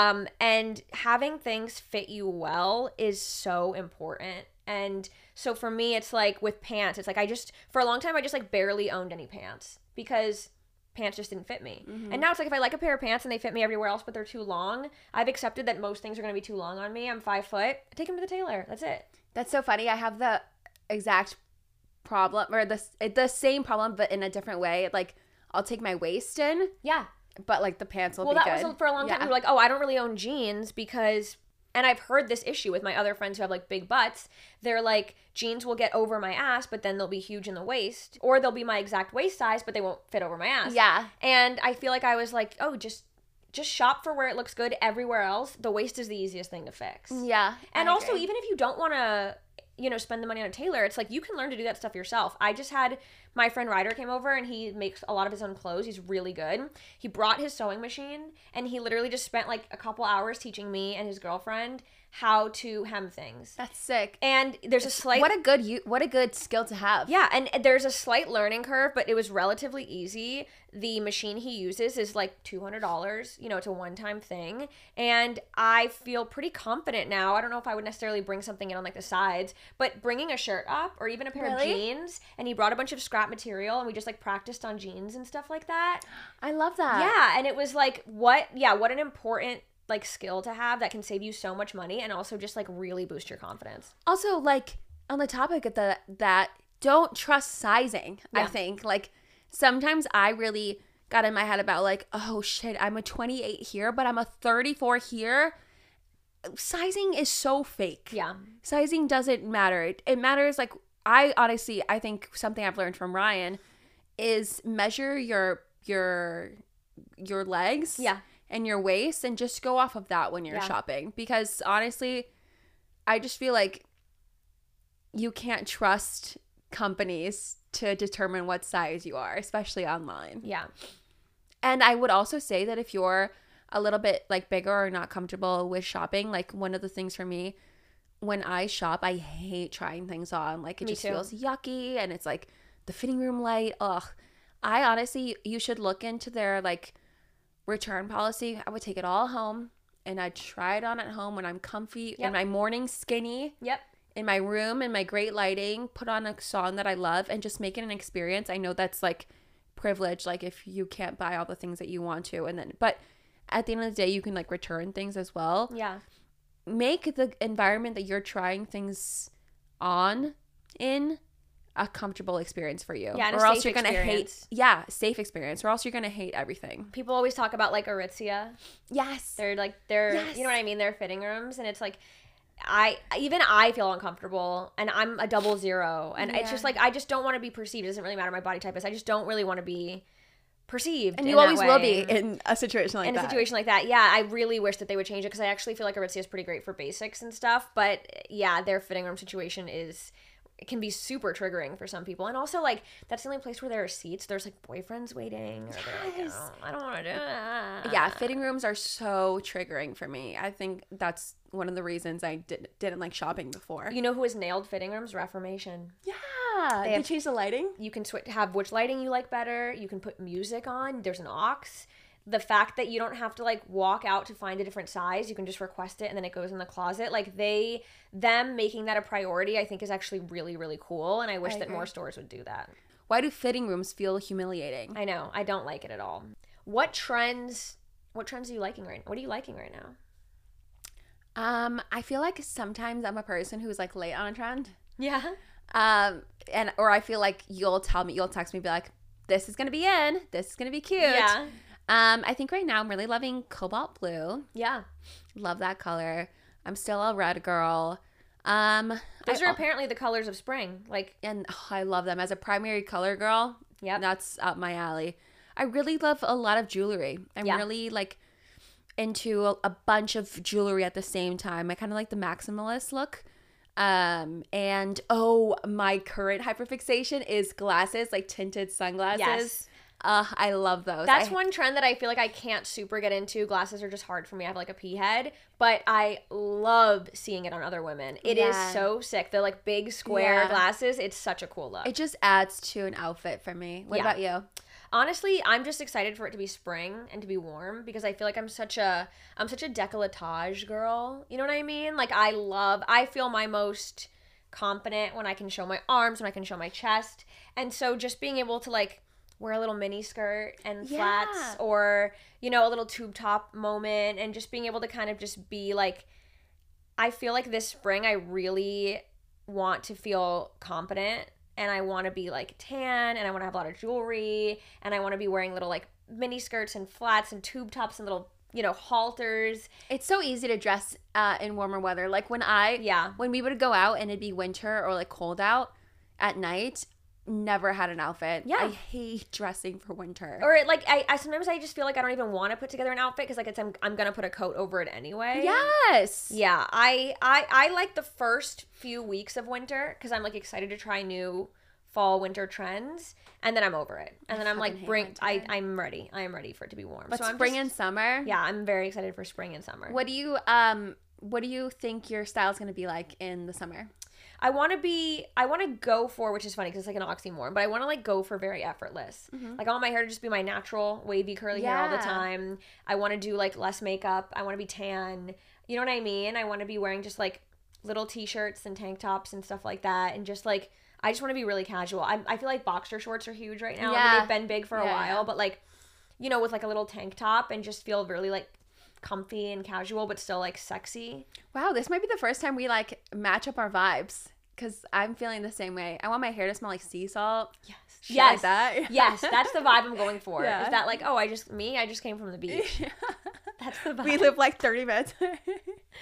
And having things fit you well is so important. And so for me, it's like with pants, it's like for a long time, I just like barely owned any pants because pants just didn't fit me. Mm-hmm. And now it's like if I like a pair of pants and they fit me everywhere else but they're too long, I've accepted that most things are going to be too long on me. I'm 5 foot. I take them to the tailor. That's it. That's so funny. I have the exact problem, or the same problem but in a different way. Like I'll take my waist in. Yeah. But like the pants will be good. Well, that was for a long time. We were like, oh, I don't really own jeans because... And I've heard this issue with my other friends who have like big butts. They're like, jeans will get over my ass, but then they'll be huge in the waist. Or they'll be my exact waist size, but they won't fit over my ass. Yeah. And I feel like I was like, oh, just shop for where it looks good everywhere else. The waist is the easiest thing to fix. Yeah. And also, even if you don't want to, you know, spend the money on a tailor, it's like you can learn to do that stuff yourself. I just had my friend Ryder came over and he makes a lot of his own clothes. He's really good. He brought his sewing machine and he literally just spent like a couple hours teaching me and his girlfriend how to hem things. That's sick. And there's a slight... What a good skill to have. Yeah, and there's a slight learning curve, but it was relatively easy. The machine he uses is like $200. You know, it's a one-time thing. And I feel pretty confident now. I don't know if I would necessarily bring something in on like the sides, but bringing a shirt up or even a pair of jeans, and he brought a bunch of scrap material and we just like practiced on jeans and stuff like that. I love that. Yeah, and it was like, what an important like skill to have that can save you so much money and also just like really boost your confidence. Also, like on the topic of that don't trust sizing. Yeah. I think like sometimes I really got in my head about like, oh shit, I'm a 28 here, but I'm a 34 here. sizing is so fake. Yeah. Sizing doesn't matter. It matters, like, I think something I've learned from Ryan is measure your legs Yeah. and your waist and just go off of that when you're shopping. Because honestly, I just feel like you can't trust companies to determine what size you are, especially online. Yeah. And I would also say that if you're a little bit like bigger or not comfortable with shopping, like one of the things for me when I shop, I hate trying things on. Like it Me just too. feels yucky, and it's like the fitting room light. Ugh. I honestly, you should look into their like return policy. I would take it all home and I'd try it on at home when I'm comfy in my morning skinny. Yep. In my room, in my great lighting, put on a song that I love and just make it an experience. I know that's like privilege, like if you can't buy all the things that you want to, and then, but at the end of the day, you can like return things as well. Yeah. Make the environment that you're trying things on in a comfortable experience for you. Yeah, and or a else safe you're gonna experience. safe experience, or else you're gonna hate everything. People always talk about like Aritzia. Yes. They're you know what I mean? They're fitting rooms, and it's like, I feel uncomfortable, and I'm a 00, and it's just like, I just don't want to be perceived. It doesn't really matter my body type is. I just don't really want to be perceived. And you always will be in a situation like that. In a situation like that, yeah. I really wish that they would change it, because I actually feel like Aritzia is pretty great for basics and stuff. But yeah, their fitting room situation it can be super triggering for some people. And also, like, that's the only place where there are seats. There's, like, boyfriends waiting. Or they're like, oh, I don't want to do that. Yeah, fitting rooms are so triggering for me. I think that's one of the reasons I didn't like shopping before. You know who has nailed fitting rooms? Reformation. Yeah. They changed the lighting? You can have which lighting you like better. You can put music on. There's an aux. The fact that you don't have to like walk out to find a different size, you can just request it and then it goes in the closet. Like them making that a priority, I think is actually really, really cool. And I wish that more stores would do that. Why do fitting rooms feel humiliating? I know. I don't like it at all. What trends are you liking right now? What are you liking right now? I feel like sometimes I'm a person who's like late on a trend. Yeah. Or I feel like you'll text me, be like, this is gonna be in, this is gonna be cute. Yeah. I think right now I'm really loving cobalt blue. Yeah. Love that color. I'm still a red girl. Those are apparently the colors of spring. I love them. As a primary color girl, that's up my alley. I really love a lot of jewelry. I'm really like into a bunch of jewelry at the same time. I kind of like the maximalist look. And my current hyperfixation is glasses, like tinted sunglasses. Yes. I love those. That's one trend that I feel like I can't super get into. Glasses are just hard for me. I have like a pea head, but I love seeing it on other women. It is so sick. The like big square glasses. It's such a cool look. It just adds to an outfit for me. What about you? Honestly, I'm just excited for it to be spring and to be warm, because I feel like I'm such a décolletage girl. You know what I mean? Like I feel my most confident when I can show my arms, when I can show my chest. And so just being able to like wear a little mini skirt and flats, or, you know, a little tube top moment, and just being able to kind of just be like, I feel like this spring I really want to feel confident, and I want to be like tan, and I want to have a lot of jewelry, and I want to be wearing little like mini skirts and flats and tube tops and little, you know, halters. It's so easy to dress in warmer weather. Like when we would go out and it'd be winter or like cold out at night, never had an outfit. Yeah. I hate dressing for winter. Or like I sometimes I just feel like I don't even want to put together an outfit, because like I'm gonna put a coat over it anyway. Yes. Yeah. I like the first few weeks of winter, because I'm like excited to try new fall winter trends, and then I'm over it. And then I'm like I'm ready. I am ready for it to be warm. But so spring and summer? Yeah, I'm very excited for spring and summer. What do you think your style's gonna be like in the summer? I want to go for, which is funny because it's like an oxymoron, but I want to like go for very effortless. Mm-hmm. Like I want my hair to just be my natural wavy curly hair all the time. I want to do like less makeup. I want to be tan. You know what I mean? I want to be wearing just like little t-shirts and tank tops and stuff like that. And just like, I just want to be really casual. I feel like boxer shorts are huge right now. Yeah. I mean, they've been big for a while, but like, you know, with like a little tank top, and just feel really like comfy and casual, but still like sexy. Wow, this might be the first time we like match up our vibes, because I'm feeling the same way. I want my hair to smell like sea salt. Yes. Like that. Yes, that's the vibe I'm going for. Yeah. Is that like, oh, I just came from the beach. That's the vibe. We live like 30 minutes.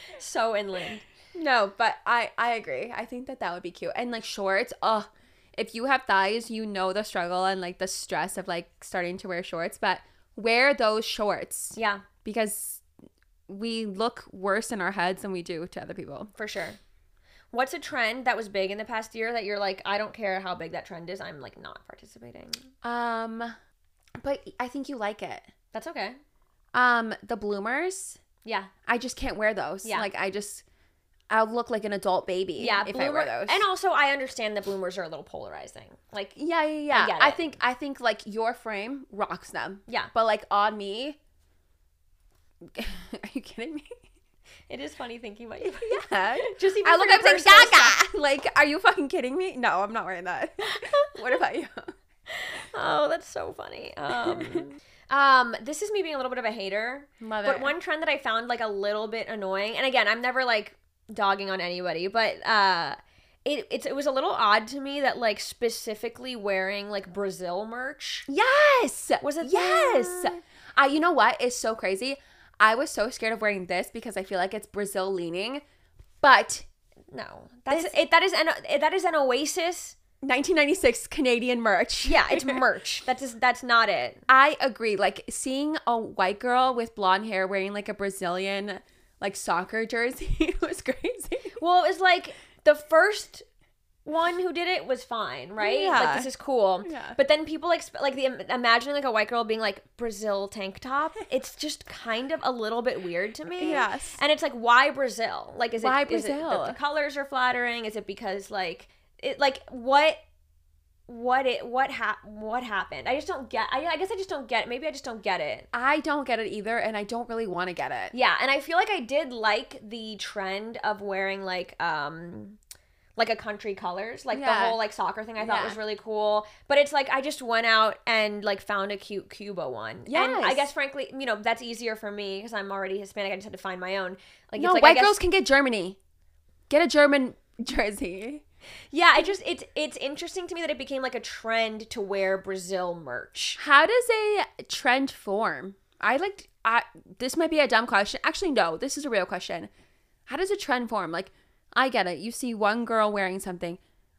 So inland. No, but I agree. I think that would be cute. And like shorts, oh, if you have thighs, you know the struggle and like the stress of like starting to wear shorts, but wear those shorts. Yeah, Because we look worse in our heads than we do to other people. for sure. What's a trend that was big in the past year that you're like, I don't care how big that trend is, I'm like not participating? But I think you like it. That's okay. The bloomers, Yeah. I just can't wear those. Yeah. Like I'll look like an adult baby Yeah, if I wear those. And also, I understand that bloomers are a little polarizing. Like, Yeah. I get it. I think like your frame rocks them. yeah, But like on me, are you kidding me? it is funny thinking about you. Yeah. Just even I for look your up like personal stuff. Gaga. Like, are you fucking kidding me? No, I'm not wearing that. What about you? Oh, that's so funny. This is me being a little bit of a hater. Love But it. one trend that I found like a little bit annoying, and again, I'm never like dogging on anybody, but it was a little odd to me that like specifically wearing like Brazil merch. Yes. Was it Yes. that? You know what? It's so crazy. I was so scared of wearing this because I feel like it's Brazil leaning, but No, that is an Oasis. 1996 Canadian merch. Yeah, it's merch. That's not it. I agree. Like seeing a white girl with blonde hair wearing like a Brazilian like soccer jersey was crazy. Well, it was like the first one who did it was fine, right? Yeah. Like this is cool. Yeah. But then people imagining like a white girl being like Brazil tank top. It's just kind of a little bit weird to me. Yes. And it's like, why Brazil? Like, Why is it Brazil? that the colors are flattering? Is it because like it like what happened? I just don't get. I guess I just don't get. Maybe I just don't get it. I don't get it either, and I don't really want to get it. Yeah, and I feel like I did like the trend of wearing like a country colors, like the Yeah. whole like soccer thing. I thought Yeah. was really cool, but it's like I just went out and like found a cute Cuba one. And I Yes. guess frankly, that's easier for me because I'm already Hispanic. I just had to find my own. Like No, it's like, white I guess, girls can get Germany. Get a German jersey. Yeah, it's interesting to me that it became like a trend to wear Brazil merch. How does a trend form? This might be a dumb question. Actually, no, this is a real question. How does a trend form? Like, I get it. You see one girl wearing something.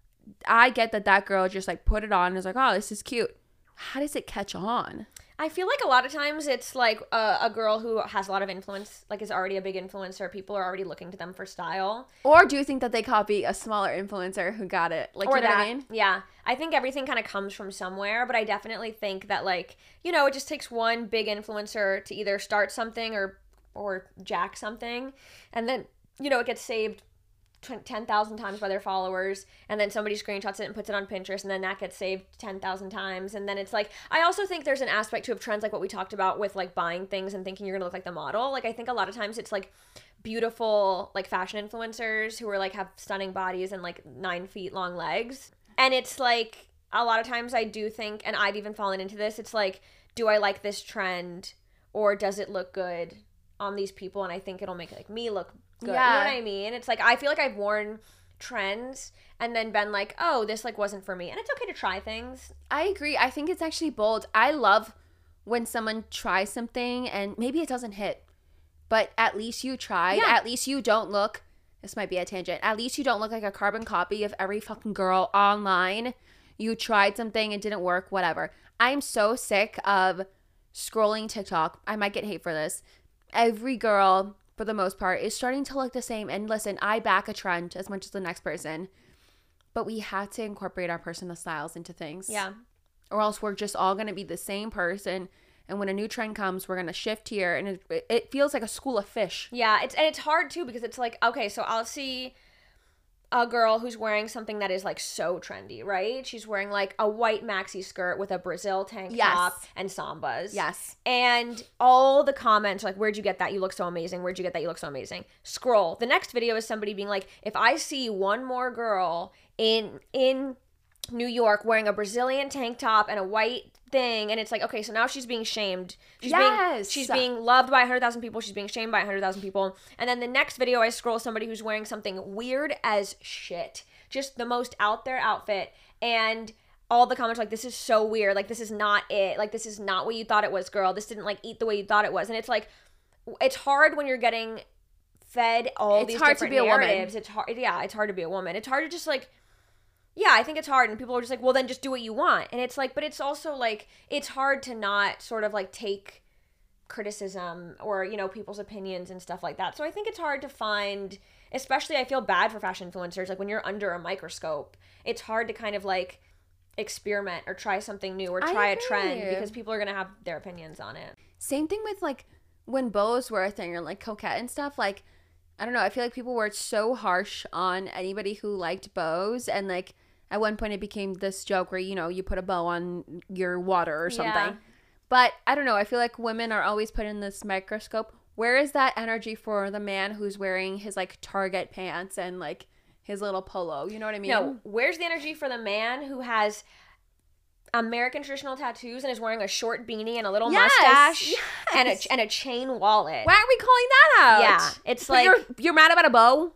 I get that girl just like put it on and is like, oh, this is cute. How does it catch on? I feel like a lot of times it's like a girl who has a lot of influence, like is already a big influencer. People are already looking to them for style. Or do you think that they copy a smaller influencer who got it? Like, Or you know that, what I mean? yeah. I think everything kind of comes from somewhere, but I definitely think that like, it just takes one big influencer to either start something or jack something, and then, it gets saved 10,000 times by their followers, and then somebody screenshots it and puts it on Pinterest, and then that gets saved 10,000 times, and then it's like, I also think there's an aspect to of trends like what we talked about with like buying things and thinking you're gonna look like the model. Like I think a lot of times it's like beautiful like fashion influencers who are like have stunning bodies and like 9 feet long legs, and it's like a lot of times I do think, and I've even fallen into this, it's like, do I like this trend or does it look good on these people, and I think it'll make like me look good. Yeah. You know what I mean? It's like I feel like I've worn trends and then been like, oh, this like wasn't for me. And it's okay to try things. I agree. I think it's actually bold. I love when someone tries something and maybe it doesn't hit, but at least you tried. Yeah. At least you don't look, this might be a tangent, at least you don't look like a carbon copy of every fucking girl online. You tried something, it didn't work, whatever. I'm so sick of scrolling TikTok. I might get hate for this. Every girl, for the most part, is starting to look the same. And listen, I back a trend as much as the next person, but we have to incorporate our personal styles into things. Yeah. Or else we're just all going to be the same person. And when a new trend comes, we're going to shift here. And it feels like a school of fish. Yeah, it's hard too because it's like, okay, so I'll see a girl who's wearing something that is like so trendy, right? She's wearing like a white maxi skirt with a Brazil tank Yes. top and sambas. Yes. And all the comments are like, where'd you get that? You look so amazing. Where'd you get that? You look so amazing. Scroll. The next video is somebody being like, if I see one more girl in New York wearing a Brazilian tank top and a white thing, and it's like, okay, so now she's being shamed. Yes. She's being loved by 100,000 people. She's being shamed by 100,000 people. And then the next video, I scroll somebody who's wearing something weird as shit, just the most out there outfit, and all the comments are like, this is so weird. Like, this is not it. Like, this is not what you thought it was, girl. This didn't like eat the way you thought it was. And it's like, it's hard when you're getting fed all It's these hard to different be a woman. narratives. It's hard. Yeah, it's hard to be a woman. It's hard to just like, yeah, I think it's hard. And people are just like, well, then just do what you want. And it's like, but it's also like, it's hard to not sort of like take criticism or, you know, people's opinions and stuff like that. So I think it's hard to find, especially I feel bad for fashion influencers. Like when you're under a microscope, it's hard to kind of like experiment or try something new or try a trend because people are going to have their opinions on it. Same thing with like when bows were a thing or like coquette and stuff. Like, I don't know. I feel like people were so harsh on anybody who liked bows. And like at one point it became this joke where, you know, you put a bow on your water or something. Yeah. But I don't know. I feel like women are always put in this microscope. Where is that energy for the man who's wearing his like Target pants and like his little polo? You know what I mean? No, where's the energy for the man who has American traditional tattoos and is wearing a short beanie and a little mustache and a chain wallet? Why aren't we calling that out? Yeah, it's But like you're mad about a bow?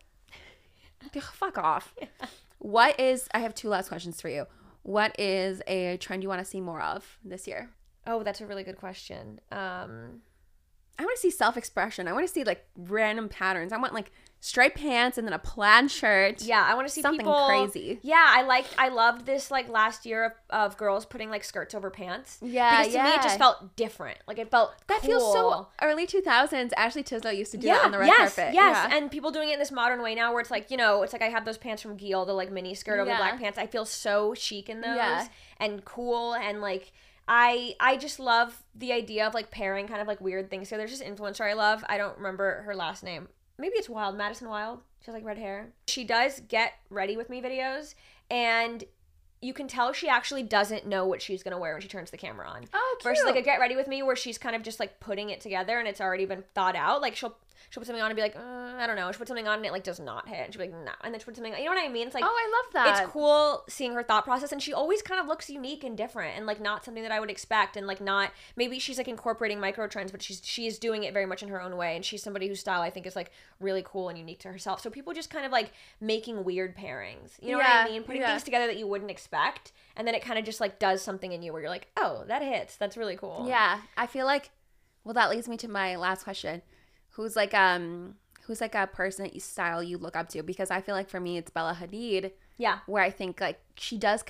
Fuck off. What is, I have two last questions for you. What is a trend you want to see more of this year? oh, that's a really good question. I want to see self-expression. I want to see like random patterns. I want like striped pants and then a plaid shirt. Yeah, I want to see something people, crazy. Yeah, I loved this like last year of girls putting like skirts over pants. Yeah, because to me it just felt different. Like it felt that cool. feels so early 2000s. Ashley Tisdale used to do it on the red carpet. Yes, and people doing it in this modern way now where it's like, you know, it's like I have those pants from Giel, the like mini skirt over the black pants. I feel so chic in those and cool and like I just love the idea of like pairing kind of like weird things. So there's this influencer I love. I don't remember her last name. Maybe it's Wild, Madison Wild. She has like red hair. She does get ready with me videos and you can tell she actually doesn't know what she's going to wear when she turns the camera on. Oh, cute. Versus like a get ready with me where she's kind of just like putting it together and it's already been thought out. Like she'll put something on and be like, I don't know. She'll put something on and it like does not hit. And she'll be like, nah. And then she'll put something on. You know what I mean? It's like, oh, I love that. It's cool seeing her thought process and she always kind of looks unique and different and like not something that I would expect and like not, maybe she's like incorporating micro trends, but she's doing it very much in her own way. And she's somebody whose style I think is like really cool and unique to herself. So people just kind of like making weird pairings. You know what I mean? Putting things together that you wouldn't expect. And then it kind of just like does something in you where you're like, oh, that hits. That's really cool. Yeah. I feel like, well, that leads me to my last question. Who's like a person that style you look up to? Because I feel like for me it's Bella Hadid. Yeah. Where I think like she does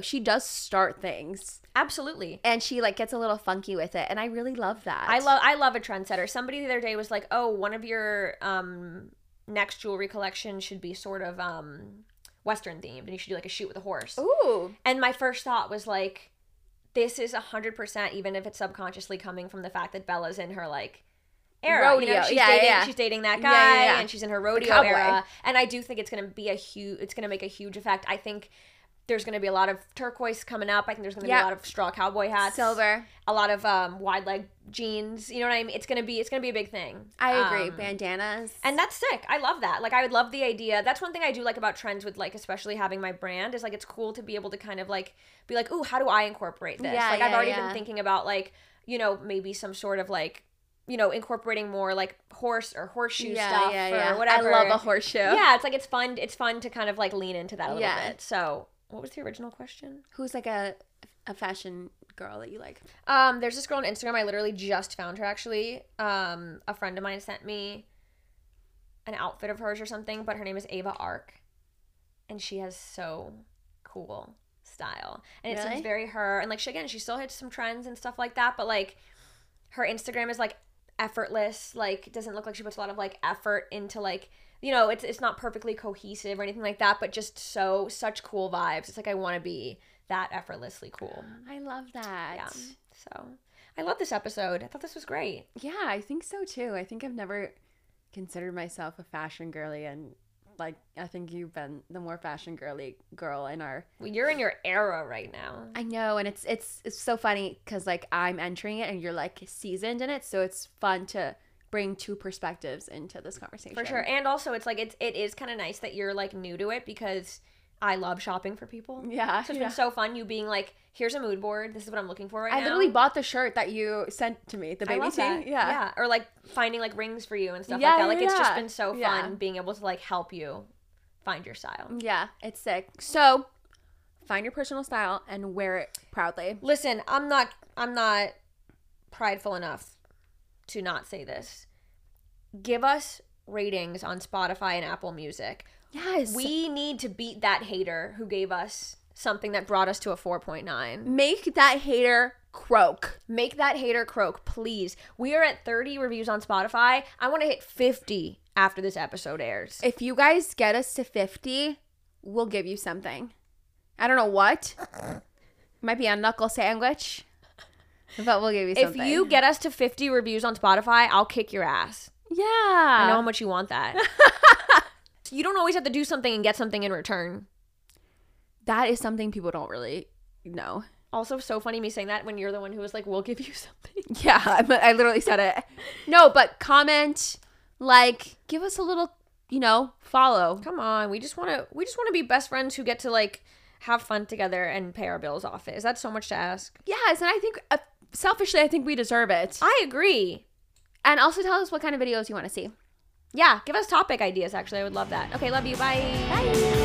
start things. Absolutely. And she like gets a little funky with it. And I really love that. I love a trendsetter. Somebody the other day was like, oh, one of your next jewelry collection should be sort of Western themed and you should do like a shoot with a horse. Ooh. And my first thought was like, this is 100%, even if it's subconsciously coming from the fact that Bella's in her like era. Rodeo. You know, she's dating that guy and she's in her rodeo era. And I do think it's gonna make a huge effect. I think there's going to be a lot of turquoise coming up. I think there's going to be a lot of straw cowboy hats. Silver. A lot of wide leg jeans. You know what I mean? It's going to be a big thing. I agree. Bandanas. And that's sick. I love that. Like, I would love the idea. That's one thing I do like about trends with, like, especially having my brand is, like, it's cool to be able to kind of, like, be like, ooh, how do I incorporate this? Yeah, like, I've already been thinking about, like, you know, maybe some sort of, like, you know, incorporating more like horse or horseshoe stuff or whatever. I love a horseshoe. Yeah, it's like it's fun to kind of like lean into that a little bit. So, what was the original question? Who's like a fashion girl that you like? There's this girl on Instagram. I literally just found her actually. A friend of mine sent me an outfit of hers or something, but her name is Ava Ark, and she has so cool style, and it seems very her. And like she still hits some trends and stuff like that, but like her Instagram is like effortless. Like, it doesn't look like she puts a lot of like effort into like, you know, it's not perfectly cohesive or anything like that, but just such cool vibes. It's like I want to be that effortlessly cool. I love that. Yeah. So I love this episode. I thought this was great. Yeah, I think so too. I think I've never considered myself a fashion girly, and like I think you've been the more fashion girly girl in our. Well, you're in your era right now. I know, and it's so funny because like I'm entering it and you're like seasoned in it, so it's fun to bring two perspectives into this conversation. For sure, and also it's like it is kind of nice that you're like new to it because I love shopping for people. Yeah, so it's been so fun. You being like, here's a mood board. This is what I'm looking for right now. I literally bought the shirt that you sent to me, the baby tee. Yeah, or like finding like rings for you and stuff like that. Like it's just been so fun being able to like help you find your style. Yeah, it's sick. So find your personal style and wear it proudly. Listen, I'm not prideful enough to not say this. Give us ratings on Spotify and Apple Music. Yes. We need to beat that hater who gave us something that brought us to a 4.9. Make that hater croak. Make that hater croak, please. We are at 30 reviews on Spotify. I want to hit 50 after this episode airs. If you guys get us to 50, we'll give you something. I don't know what. Might be a knuckle sandwich. But we'll give you something. If you get us to 50 reviews on Spotify, I'll kick your ass. Yeah. I know how much you want that. You don't always have to do something and get something in return. That is something people don't really know. Also, so funny me saying that when you're the one who was like, we'll give you something. Yeah, I literally said it. No, but comment, like, give us a little, follow. Come on, we just want to be best friends who get to like have fun together and pay our bills off. Is that so much to ask? Yes, and I think selfishly, I think we deserve it. I agree. And also tell us what kind of videos you want to see. Yeah, give us topic ideas. Actually, I would love that. Okay, love you. Bye. Bye.